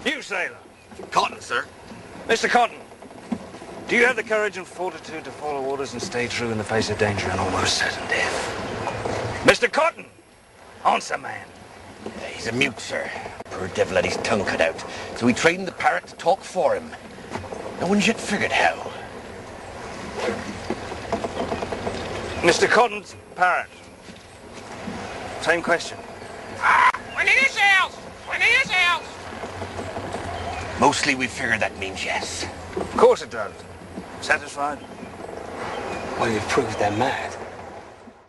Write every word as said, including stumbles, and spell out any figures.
You, sailor. Cotton, sir. Mister Cotton, do you have the courage and fortitude to follow orders and stay true in the face of danger and almost certain death? Mister Cotton, answer, man. He's a mute, sir. Poor devil had his tongue cut out, so we trained the parrot to talk for him. No one's yet figured how. Mister Cotton's parrot. Same question. When it is else! When it is else! Mostly we figure that means yes. Of course it does. Satisfied? Well, you've proved they're mad.